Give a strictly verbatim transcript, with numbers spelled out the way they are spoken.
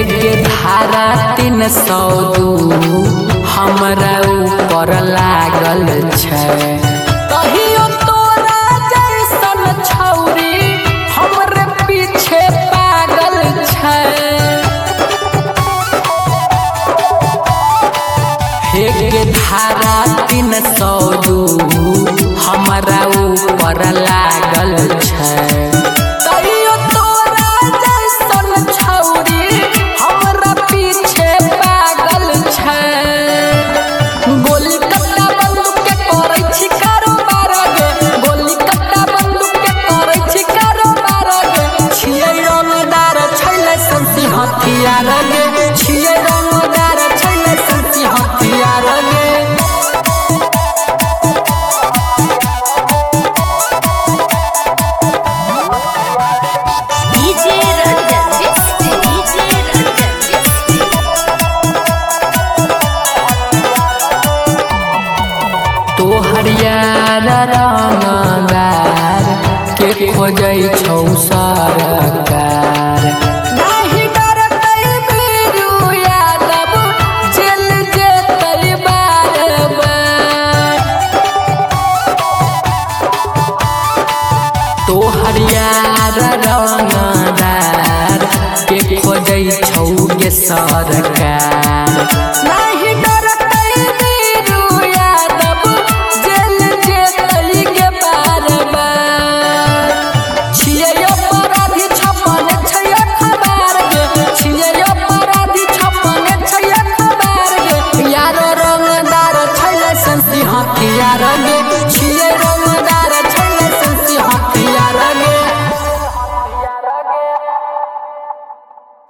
एक धारा तीन सौ दू हमरा ऊपर लागल छै। कहियो तोरा जैसन छौरी हमरे पीछे पागल छै। एक धारा तीन सौ दू हमरा ऊपर लागल छै। कहियो तोरा जैसन छौरी हमरा पीछे पागल छै। गोली कट्टा बंदूक के करै छी कारोबार गे, गोली कट्टा बंदूक के करै छी कारोबार गे। छियै रंगदार छैले संसी हथियार गे, छियै रंगदार छैले संसी हथियार गे। डीजे रंजन डिस्ट्री डीजे रंजन डिस्ट्री तोहर यार रंगदार के खोजै छौ सरकार। नाही डरतै बीरू यादव जेल जेतै बार बार। तोहर यार रंगदार के खोजै छौ गे सरकार।